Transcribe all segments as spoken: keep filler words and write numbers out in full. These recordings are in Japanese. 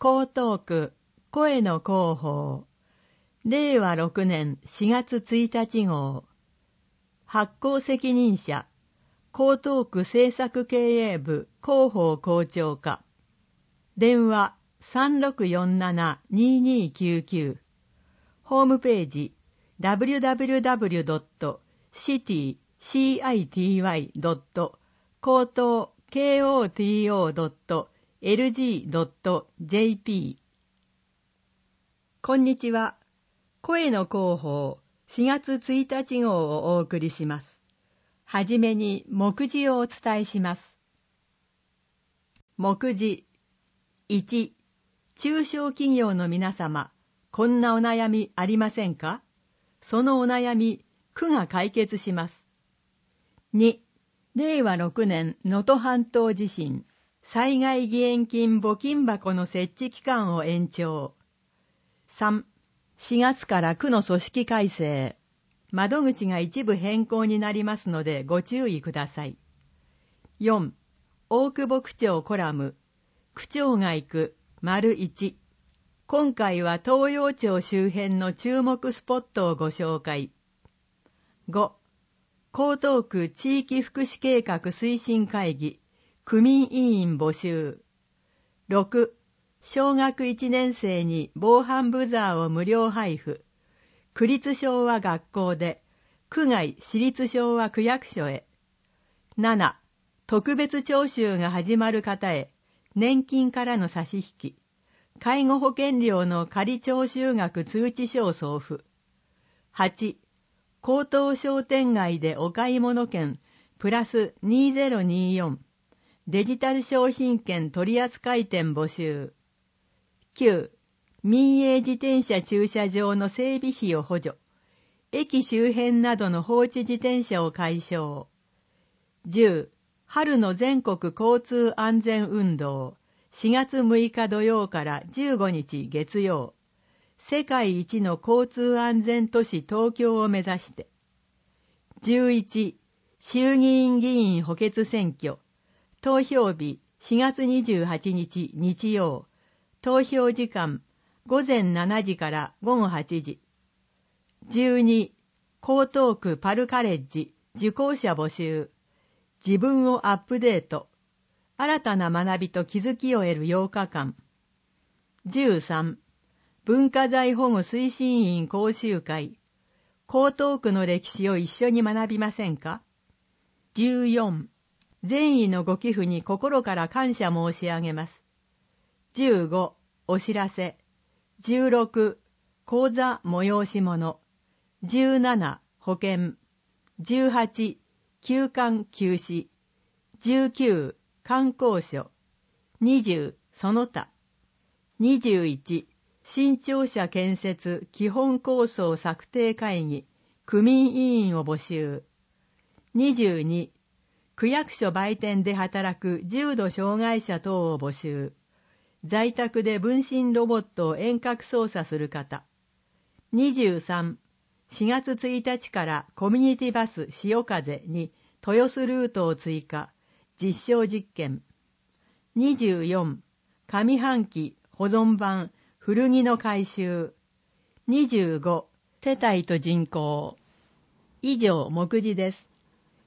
江東区声の広報れいわろくねんしがつついたち号発行責任者江東区政策経営部広報校長課電話 さんろくよんななにーにーきゅうきゅう ホームページ ダブリュダブリュダブリュドットシティシーアイティーワイドットコートケーオーティーオードットエルジードットジェーピー こんにちは。声の広報しがつついたち号をお送りします。はじめに目次をお伝えします。目次いち、中小企業の皆様、こんなお悩みありませんか？そのお悩み、区が解決します。に、れいわろくねん能登半島地震、災害義援金募金箱の設置期間を延長。さん、しがつから区の組織改正。窓口が一部変更になりますのでご注意ください。よん、大久保区長コラム。区長が行く、丸いち。今回は東洋町周辺の注目スポットをご紹介。ご、江東区地域福祉計画推進会議、区民委員募集。ろく、小学いちねん生に防犯ブザーを無料配布。区立昭和学校で、区外私立昭和区役所へ。なな、特別徴収が始まる方へ、年金からの差し引き。介護保険料の仮徴収額通知書を送付。はち、江東商店街でお買い物券プラスにせんにじゅうよん。デジタル商品券取扱店募集。きゅう、民営自転車駐車場の整備費を補助。駅周辺などの放置自転車を解消。じゅう、春の全国交通安全運動。しがつむいか土曜からじゅうごにち月曜。世界一の交通安全都市東京を目指して。じゅういち、衆議院議員補欠選挙。投票日しがつにじゅうはちにち日曜。投票時間ごぜんしちじからごごはちじ。じゅうに、江東区パルカレッジ受講者募集。自分をアップデート。新たな学びと気づきを得るようかかん。じゅうさん、文化財保護推進員講習会。江東区の歴史を一緒に学びませんか？じゅうよん、善意のご寄付に心から感謝申し上げます。じゅうご、お知らせ。じゅうろく、講座催し物。じゅうなな、保険。じゅうはち、休館休止。じゅうきゅう、観光所。にじゅう、その他。にじゅういち、新庁舎建設基本構想策定会議、区民委員を募集。にじゅうに、区役所売店で働く重度障害者等を募集。在宅で分身ロボットを遠隔操作する方。にじゅうさん、しがつついたちからコミュニティバス潮風に豊洲ルートを追加。実証実験。にじゅうよん、上半期保存版古着の回収。にじゅうご、世帯と人口。以上、目次です。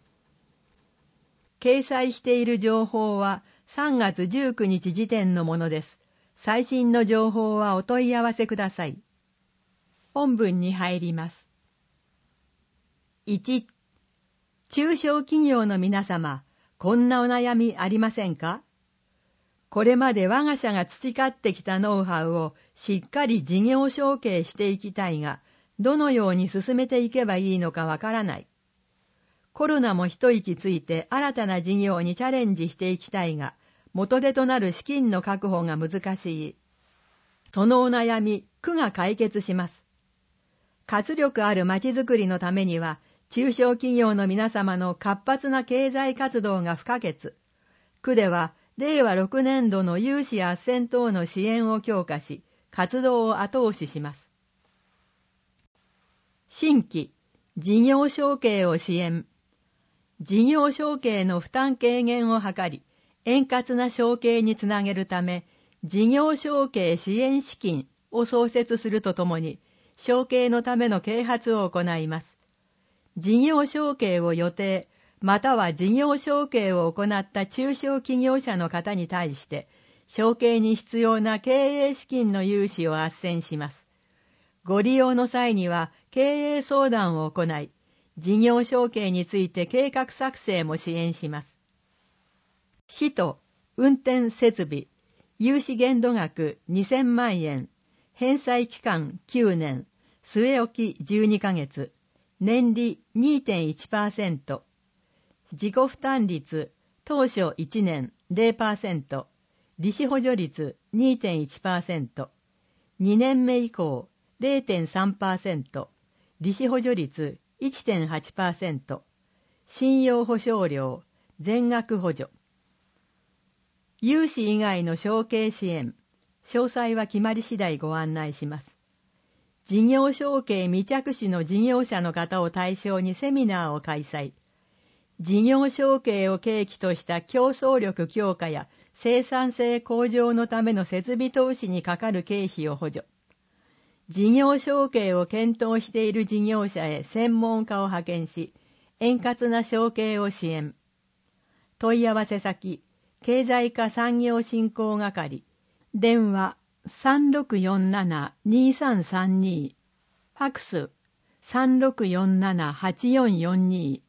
掲載している情報はさんがつじゅうくにち時点のものです。最新の情報はお問い合わせください。本文に入ります。いち、中小企業の皆様、こんなお悩みありませんか？これまで我が社が培ってきたノウハウをしっかり事業承継していきたいが、どのように進めていけばいいのかわからない。コロナも一息ついて新たな事業にチャレンジしていきたいが、元手となる資金の確保が難しい。そのお悩み、区が解決します。活力あるまちづくりのためには、中小企業の皆様の活発な経済活動が不可欠。区では、れいわろくねんどの融資斡旋等の支援を強化し、活動を後押しします。新規、事業承継を支援。事業承継の負担軽減を図り、円滑な承継につなげるため、 事業承継支援資金を創設するとともに、承継のための啓発を行います。事業承継を予定、または事業承継を行った中小企業者の方に対して、承継に必要な経営資金の融資を斡旋します。ご利用の際には経営相談を行い、事業承継について計画作成も支援します。使途、運転設備、融資限度額にせんまんえん、返済期間きゅうねん、据え置きじゅうにかげつ、年利 にてんいちパーセント、自己負担率当初いちねん ゼロパーセント、利子補助率 にてんいちパーセント、にねんめ以降 ゼロてんさんパーセント、利子補助率 いってんはちパーセント、信用保証料、全額補助。融資以外の承継支援、詳細は決まり次第ご案内します。事業承継未着手の事業者の方を対象にセミナーを開催。事業承継を契機とした競争力強化や生産性向上のための設備投資にかかる経費を補助。事業承継を検討している事業者へ専門家を派遣し、円滑な承継を支援。問い合わせ先、経済課産業振興係、電話 さんろくよんなな にさんさんに、ファクス さんろくよんなな はちよんよんに。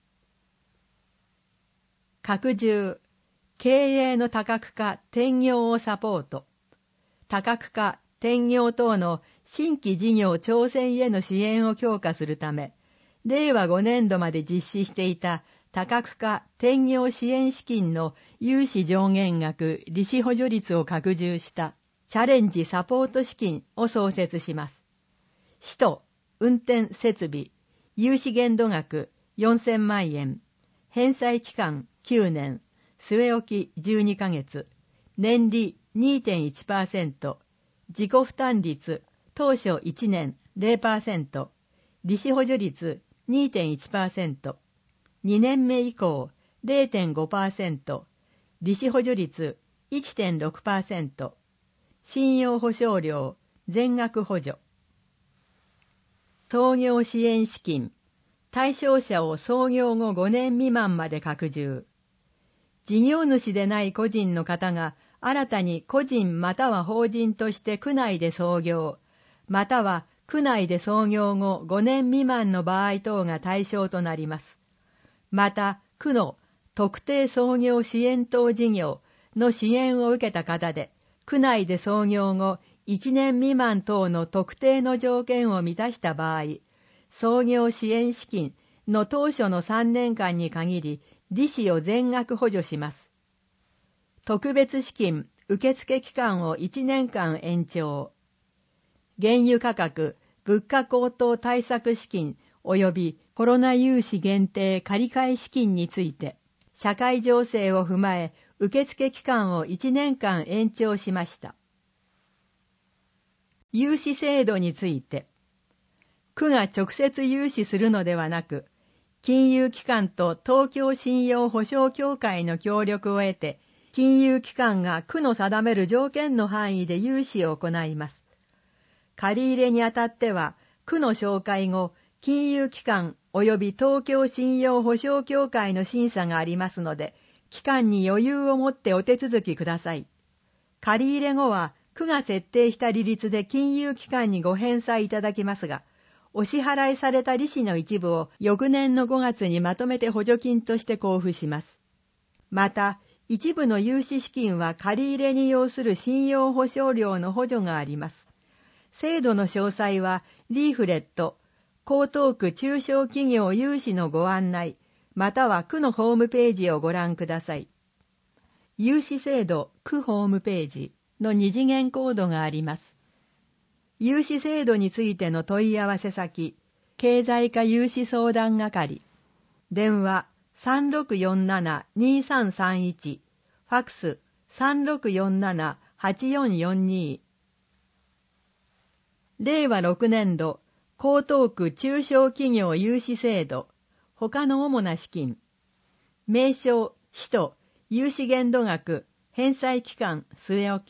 拡充、経営の多角化転業をサポート。多角化転業等の新規事業挑戦への支援を強化するため、れいわごねんどまで実施していた多角化転業支援資金の融資上限額利子補助率を拡充したチャレンジサポート資金を創設します。使途、運転設備、融資限度額よんせんまんえん、返済期間きゅうねん、据え置きじゅうにかげつ、年利 にてんいちパーセント、自己負担率当初いちねん ゼロパーセント、利子補助率 にてんいちパーセント、にねんめ以降 ゼロてんごパーセント、利子補助率 いってんろくパーセント、信用保証料全額補助。創業支援資金、対象者を創業後ごねん未満まで拡充。事業主でない個人の方が新たに個人または法人として区内で創業、または区内で創業後ごねん未満の場合等が対象となります。また、区の特定創業支援等事業の支援を受けた方で、区内で創業後いちねん未満等の特定の条件を満たした場合、創業支援資金の当初のさんねんかんに限り、利子を全額補助します。特別資金受付期間をいちねんかん延長。原油価格、物価高騰対策資金及びコロナ融資限定借換資金について、社会情勢を踏まえ、受付期間をいちねんかん延長しました。融資制度について、区が直接融資するのではなく、金融機関と東京信用保証協会の協力を得て、金融機関が区の定める条件の範囲で融資を行います。借り入れにあたっては、区の紹介後、金融機関及び東京信用保証協会の審査がありますので、期間に余裕を持ってお手続きください。借り入れ後は、区が設定した利率で金融機関にご返済いただきますが、お支払いされた利子の一部を翌年のごがつにまとめて補助金として交付します。また、一部の融資資金は借り入れに要する信用保証料の補助があります。制度の詳細は、リーフレット、江東区中小企業融資のご案内、または区のホームページをご覧ください。融資制度区ホームページの二次元コードがあります。融資制度についての問い合わせ先、経済課融資相談係、電話 さんろくよんなな にさんさんいち、ファクス さんろくよんなな はちよんよんに。れいわろくねんど、江東区中小企業融資制度、他の主な資金、名称、使途、融資限度額、返済期間、据え置き、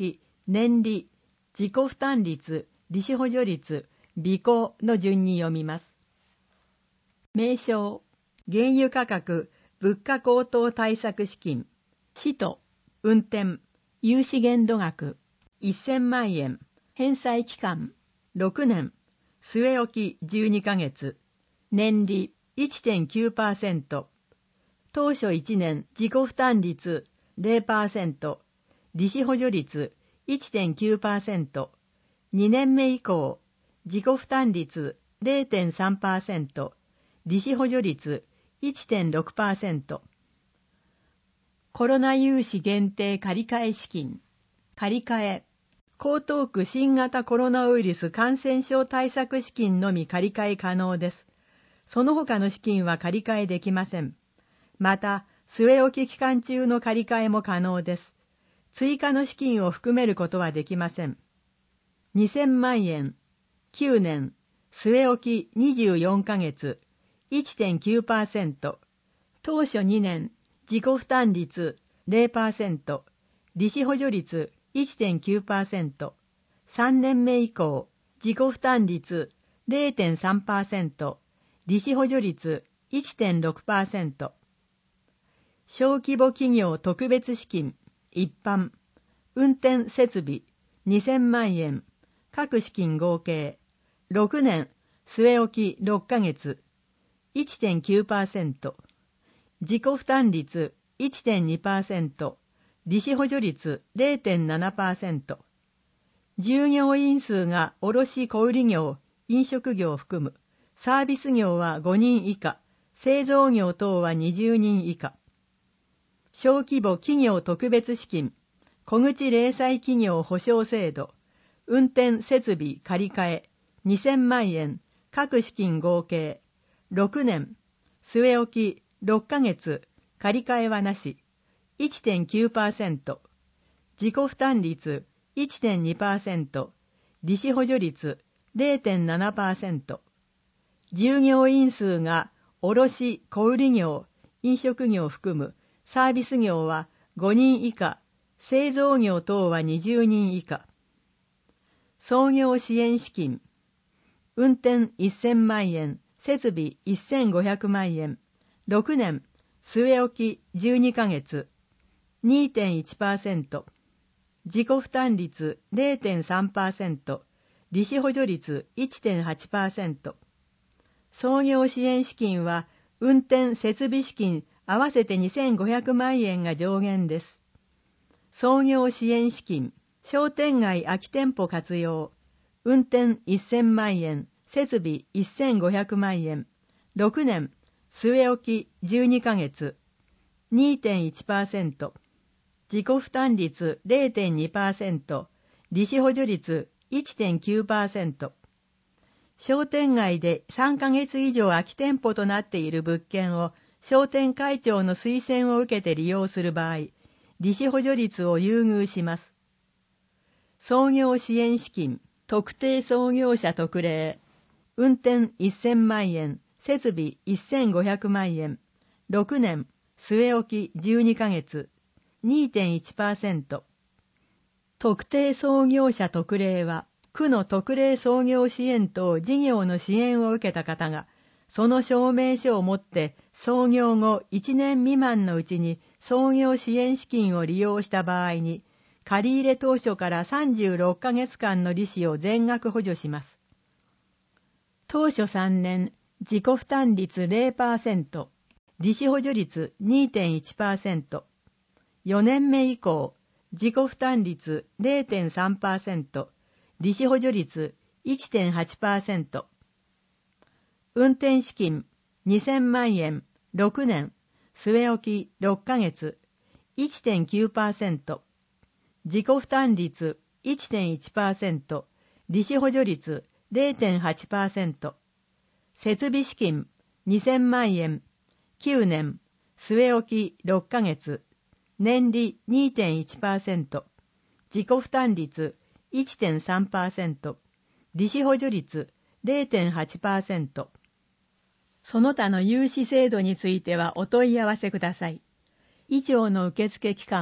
年利、自己負担率、利子補助率、備考の順に読みます。名称、原油価格、物価高騰対策資金、使途、運転、融資限度額、せんまんえん、返済期間、ろくねん、据え置きじゅうにかげつ、年利 いってんきゅうパーセント、当初いちねん自己負担率 ゼロパーセント、利子補助率 いってんきゅうパーセント、にねんめ以降、自己負担率 ゼロてんさんパーセント、利子補助率 いってんろくパーセント。コロナ融資限定借換資金、借換、江東区新型コロナウイルス感染症対策資金のみ借換可能です。その他の資金は借換できません。また、据え置き期間中の借換も可能です。追加の資金を含めることはできません。にせんまんえん、きゅうねん、据え置きにじゅうよんかげつ、いってんきゅうパーセント、当初にねん、自己負担率 ゼロパーセント、利子補助率 いってんきゅうパーセント、さんねんめ以降、自己負担率 ゼロてんさんパーセント、利子補助率 いってんろくパーセント。小規模企業特別資金、一般、運転設備にせんまんえん、各資金合計、ろくねん、据え置きろっかげつ、いってんきゅうパーセント、自己負担率 いってんにパーセント、利子補助率 ゼロてんななパーセント、従業員数が卸小売業、飲食業を含む、サービス業はごにん以下、製造業等はにじゅうにん以下。小規模企業特別資金、小口零細企業保証制度、運転設備借換にせんまんえん、各資金合計、ろくねん、据え置きろっかげつ、借換はなし、いってんきゅうパーセント、自己負担率 いってんにパーセント、利子補助率 ゼロてんななパーセント、従業員数が卸小売業、飲食業を含むサービス業はごにん以下、製造業等はにじゅうにん以下。創業支援資金、運転せんまんえん、設備せんごひゃくまんえん、ろくねん、据え置きじゅうにかげつ、にてんいちパーセント、自己負担率 ゼロてんさんパーセント、利子補助率 いってんはちパーセント。創業支援資金は運転設備資金合わせてにせんごひゃくまんえんが上限です。創業支援資金、商店街空き店舗活用、運転せんまんえん、設備せんごひゃくまんえん、ろくねん、据え置きじゅうにかげつ、にてんいちパーセント、自己負担率 ゼロてんにパーセント、利子補助率 いってんきゅうパーセント。商店街でさんかげつ以上空き店舗となっている物件を商店会長の推薦を受けて利用する場合、利子補助率を優遇します。創業支援資金、特定創業者特例、運転せんまんえん、設備せんごひゃくまんえん、ろくねん、据え置きじゅうにかげつ、にてんいちパーセント。特定創業者特例は、区の特例創業支援等事業の支援を受けた方が、その証明書を持って創業後いちねん未満のうちに創業支援資金を利用した場合に、借入当初からさんじゅうろっかげつかんの利子を全額補助します。当初さんねん、自己負担率 ゼロパーセント、利子補助率 にてんいちパーセント、よねんめ以降、自己負担率 ゼロてんさんパーセント、利子補助率 いってんはちパーセント。運転資金にせんまんえん、ろくねん、据え置きろっかげつ、いってんきゅうパーセント。自己負担率 いってんいちパーセント、利子補助率 ゼロてんはちパーセント。設備資金にせんまんえん、きゅうねん、据え置きろっかげつ、年利 にてんいちパーセント。自己負担率 いってんさんパーセント。利子補助率 ゼロてんはちパーセント。その他の融資制度についてはお問い合わせください。以上の受付期間は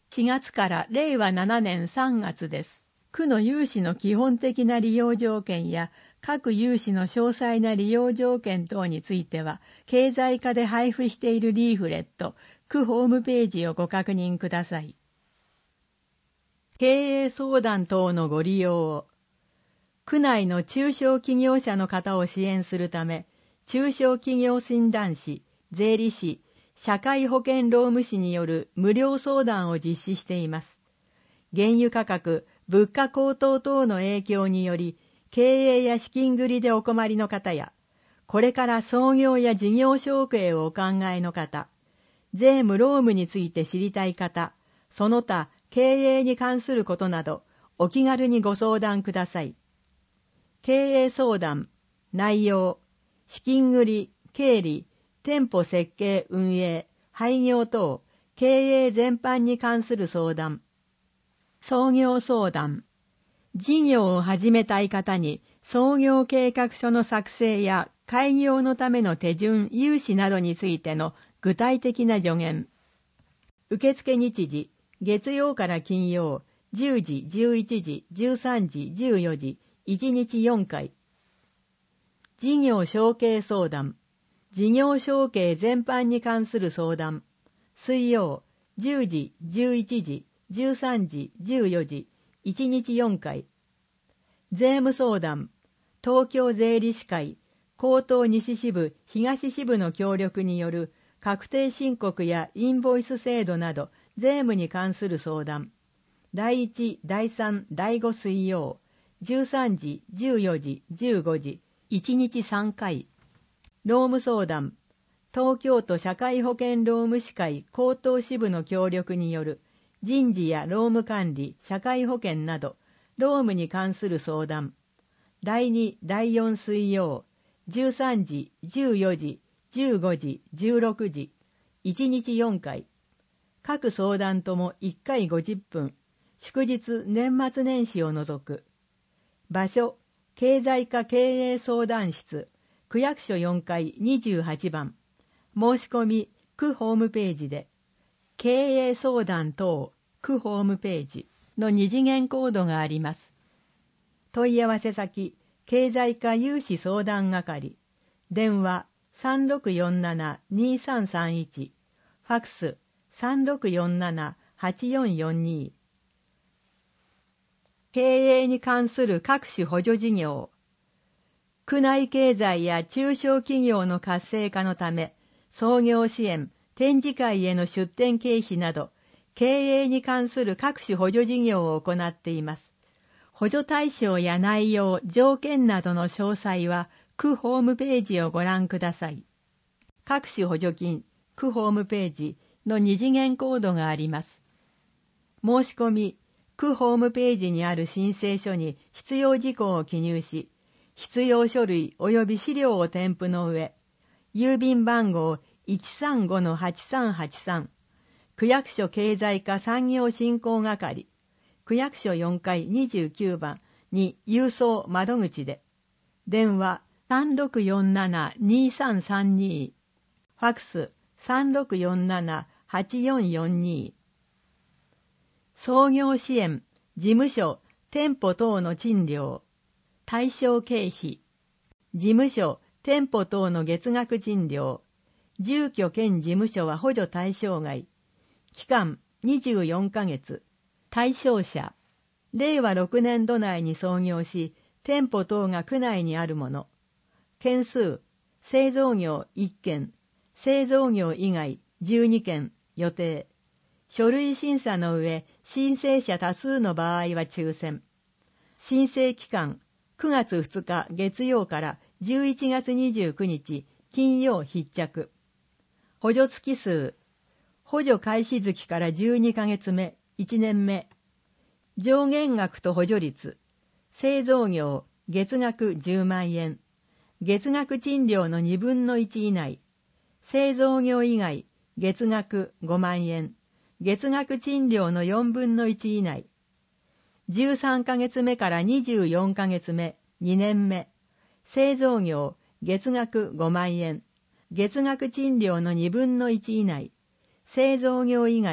しがつかられいわななねんさんがつです。区の融資の基本的な利用条件や各融資の詳細な利用条件等については、経済課で配布しているリーフレット、区ホームページをご確認ください。経営相談等のご利用を。区内の中小企業者の方を支援するため、中小企業診断士、税理士、社会保険労務士による無料相談を実施しています。原油価格、物価高騰等の影響により、経営や資金繰りでお困りの方や、これから創業や事業承継をお考えの方、税務労務について知りたい方、その他経営に関することなど、お気軽にご相談ください。経営相談、内容、資金繰り、経理、店舗設計運営、廃業等、経営全般に関する相談。創業相談。事業を始めたい方に創業計画書の作成や開業のための手順、融資などについての具体的な助言。受付日時、月曜から金曜、じゅうじ、じゅういちじ、じゅうさんじ、じゅうよじ、いちにちよんかい。事業承継相談。事業承継全般に関する相談。水曜、じゅうじ、じゅういちじ、じゅうさんじ、じゅうよじ、いちにちよんかい。税務相談。東京税理士会、江東西支部、東支部の協力による確定申告やインボイス制度など税務に関する相談。だいいち、だいさん、だいご水曜、じゅうさんじ、じゅうよじ、じゅうごじ、いちにちさんかい。労務相談。東京都社会保険労務士会江東支部の協力による人事や労務管理、社会保険など労務に関する相談。だいに、だいよん水曜、じゅうさんじ、じゅうよじ、じゅうごじ、じゅうろくじ、いちにちよんかい。各相談ともいっかいごじゅっぷん、祝日年末年始を除く。場所、経済課経営相談室、区役所よんかいにじゅうはちばん。申し込み、区ホームページで。経営相談等、区ホームページの二次元コードがあります。問い合わせ先、経済課融資相談係。電話 さんろくよんななにさんさんいち。ファックス さんろくよんななはちよんよんに。経営に関する各種補助事業。区内経済や中小企業の活性化のため、創業支援、展示会への出展経費など、経営に関する各種補助事業を行っています。補助対象や内容、条件などの詳細は、区ホームページをご覧ください。各種補助金、区ホームページの二次元コードがあります。申し込み、区ホームページにある申請書に必要事項を記入し、必要書類及び資料を添付の上、郵便番号 いちさんごのはちさんはちさん、区役所経済課産業振興係、区役所よんかいにじゅうきゅうばんに郵送窓口で、電話 さんろくよんななにさんさんに、ファックス さんろくよんななはちよんよんに。創業支援、事務所、店舗等の賃料、対象経費、事務所、店舗等の月額賃料、住居兼事務所は補助対象外、期間にじゅうよんかげつ、対象者、れいわろくねんど内に創業し、店舗等が区内にあるもの、件数、製造業いっけん、製造業以外じゅうにけん予定、書類審査の上、申請者多数の場合は抽選、申請期間、くがつふつか月曜からじゅういちがつにじゅうくにち金曜必着。補助月数。補助開始月からじゅうにかげつめ、いちねんめ。上限額と補助率。製造業、月額じゅうまんえん。月額賃料のにぶんのいち以内。製造業以外、月額ごまんえん。月額賃料のよんぶんのいち以内。じゅうさんかげつめからにじゅうよんかげつめ、にねんめ。製造業、月額ごまんえん。月額賃料のにぶんのいち以内。製造業以外、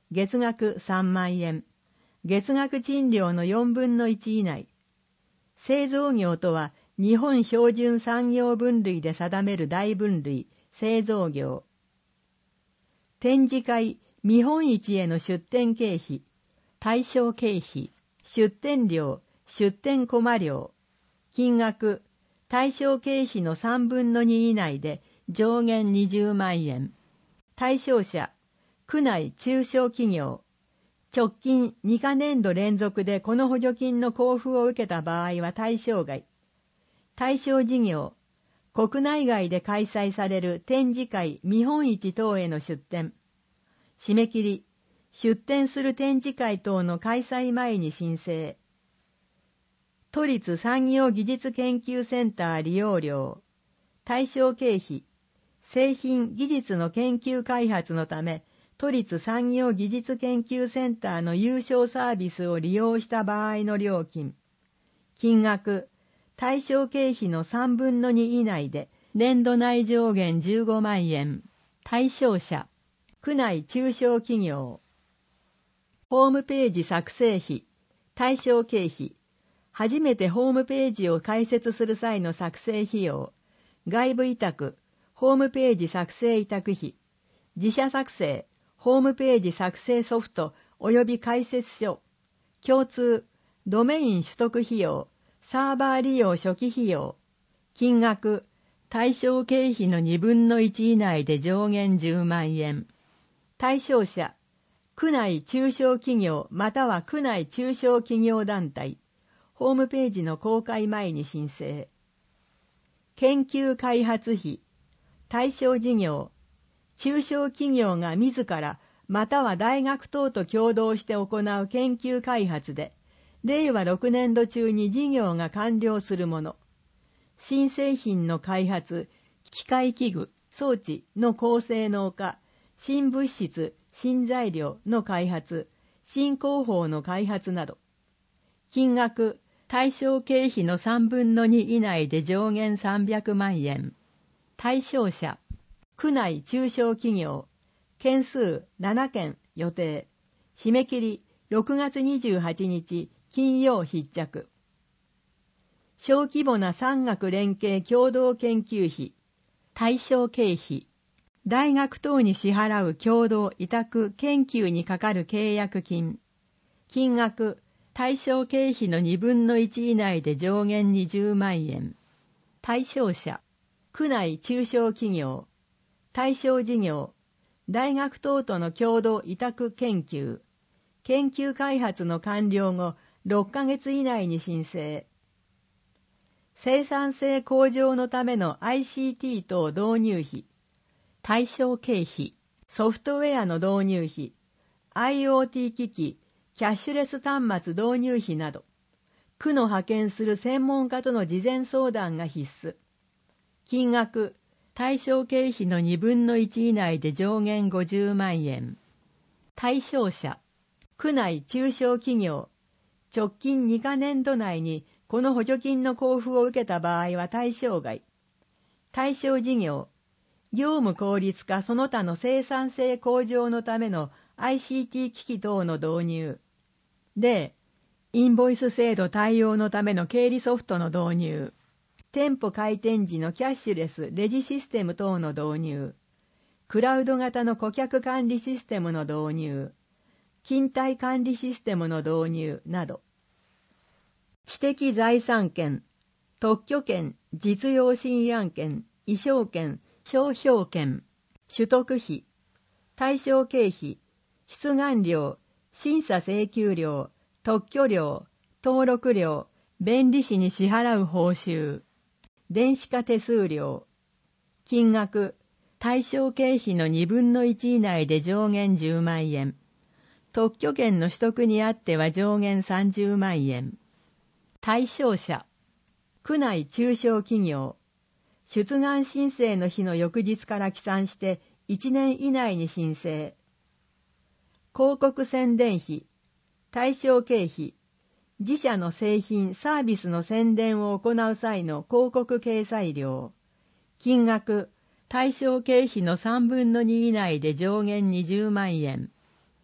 月額さんまんえん、月額賃料のよんぶんのいち以内。製造業とは日本標準産業分類で定める大分類、製造業。展示会、見本市への出展経費、対象経費、出展料、出展コマ料。金額、対象経費のさんぶんのに以内で上限にじゅうまんえん。対象者、区内中小企業。直近にかねんど連続でこの補助金の交付を受けた場合は対象外。対象事業、国内外で開催される展示会、見本市等への出展。締め切り、出展する展示会等の開催前に申請。都立産業技術研究センター利用料。対象経費、製品技術の研究開発のため、都立産業技術研究センターの有償サービスを利用した場合の料金。金額、対象経費のさんぶんのに以内で、年度内上限じゅうごまんえん。対象者、区内中小企業。ホームページ作成費、対象経費。初めてホームページを開設する際の作成費用。外部委託、ホームページ作成委託費。自社作成、ホームページ作成ソフト及び解説書。共通、ドメイン取得費用、サーバー利用初期費用。金額、対象経費のにぶんのいち以内で上限じゅうまんえん。対象者、区内中小企業または区内中小企業団体。ホームページの公開前に申請。研究開発費、対象事業。中小企業が自らまたは大学等と共同して行う研究開発で、れいわろくねんど中に事業が完了するもの。新製品の開発、機械器具、装置の高性能化、新物質、新材料の開発、新工法の開発など。金額、対象経費のさんぶんのに以内で上限さんびゃくまんえん。対象者、区内中小企業。件数ななけん予定。締め切りろくがつにじゅうはちにち金曜必着。小規模な産学連携共同研究費。対象経費。大学等に支払う共同委託研究にかかる契約金。金額、対象経費のにぶんのいち以内で上限にじゅうまんえん。対象者、区内中小企業。対象事業、大学等との共同委託研究。研究開発の完了後ろっかげつ以内に申請。生産性向上のための アイシーティー 等導入費。対象経費、ソフトウェアの導入費、アイオーティー 機器、キャッシュレス端末導入費など、区の派遣する専門家との事前相談が必須。金額、対象経費のにぶんのいち以内で上限ごじゅうまんえん。対象者、区内中小企業。直近にかねんど内にこの補助金の交付を受けた場合は対象外。対象事業、業務効率化その他の生産性向上のための アイシーティー 機器等の導入。例、インボイス制度対応のための経理ソフトの導入。店舗開店時のキャッシュレスレジシステム等の導入。クラウド型の顧客管理システムの導入。勤怠管理システムの導入など。知的財産権、特許権、実用新案権、意証権、商標権、取得費、対象経費、出願料、審査請求料、特許料、登録料、弁理士に支払う報酬、電子化手数料。金額、対象経費のにぶんのいち以内で上限じゅうまんえん。特許権の取得にあっては上限さんじゅうまんえん。対象者、区内中小企業。出願申請の日の翌日から起算していちねん以内に申請。広告宣伝費、対象経費、自社の製品・サービスの宣伝を行う際の広告掲載料。金額、対象経費のさんぶんのに以内で上限にじゅうまんえん。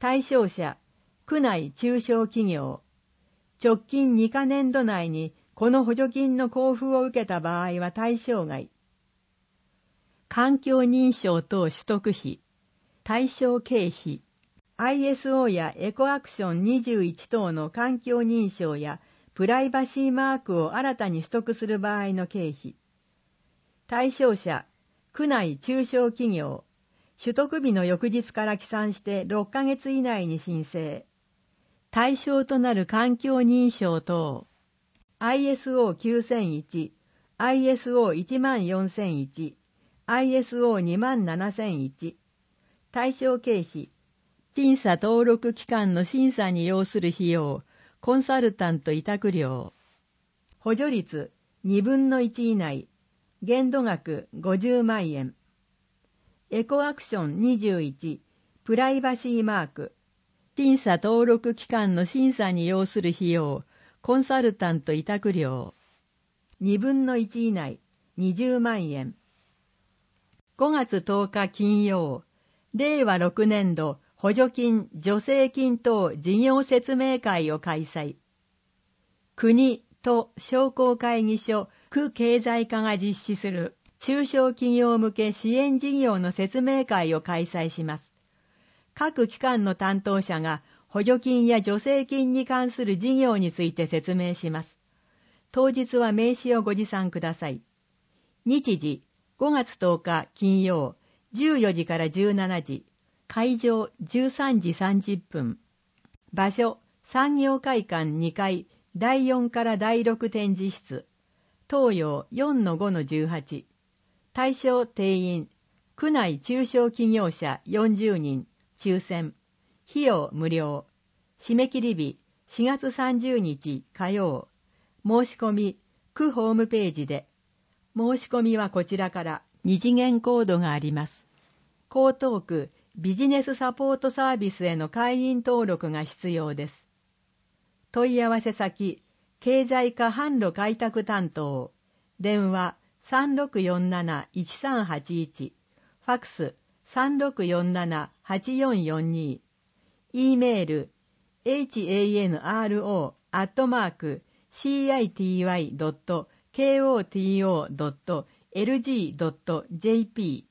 対象者、区内中小企業。直近にかねんど内にこの補助金の交付を受けた場合は対象外。環境認証等取得費、対象経費、アイエスオー やエコアクションにじゅういち等の環境認証やプライバシーマークを新たに取得する場合の経費。対象者、区内中小企業。取得日の翌日から起算してろっかげつ以内に申請。対象となる環境認証等。アイエスオーきゅうせんいち、アイエスオーいちまんよんせんいち、アイエスオーにまんななせんいち。対象経費。審査登録機関の審査に要する費用、コンサルタント委託料。補助率にぶんのいち以内、限度額ごじゅうまんえん。エコアクションにじゅういち、プライバシーマーク。審査登録機関の審査に要する費用、コンサルタント委託料。にぶんのいち以内、にじゅうまんえん。ごがつとおか金曜、れいわろくねんど補助金・助成金等事業説明会を開催。国、都、商工会議所、区経済課が実施する中小企業向け支援事業の説明会を開催します。各機関の担当者が補助金や助成金に関する事業について説明します。当日は名刺をご持参ください。日時、ごがつとおか金曜、じゅうよじからじゅうしちじ、会場じゅうさんじさんじゅっぷん。場所、産業会館にかい、だいよんからだいろく展示室。東洋 よんのごのじゅうはち。対象定員、区内中小企業者よんじゅうにん、抽選。費用無料。締め切り日、しがつさんじゅうにち火曜。申し込み、区ホームページで。申し込みはこちらから二次元コードがあります。江東区ビジネスサポートサービスへの会員登録が必要です。問い合わせ先、経済課販路開拓担当。電話さんろくよんなないちさんはちいち。ファクスさんろくよんななはちよんよんに。E メール エイチエーエヌアールオー アットマーク シーアイティーワイ ドット ケーオーティーオー ドット エルジー ドット ジェーピ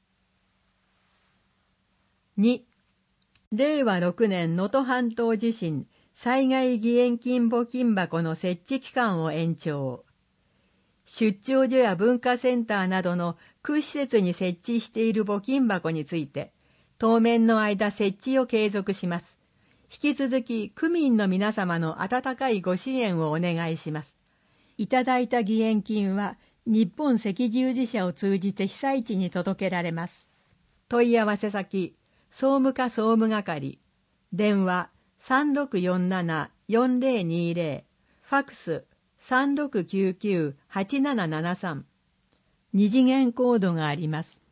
ー。に、れいわろくねん能登半島地震災害義援金募金箱の設置期間を延長。出張所や文化センターなどの区施設に設置している募金箱について、当面の間設置を継続します。引き続き区民の皆様の温かいご支援をお願いします。いただいた義援金は日本赤十字社を通じて被災地に届けられます。問い合わせ先、総務課総務係。電話さんろくよんななよんぜろにぜろ。ファクスさんろくきゅうきゅうはちななななさん。二次元コードがあります。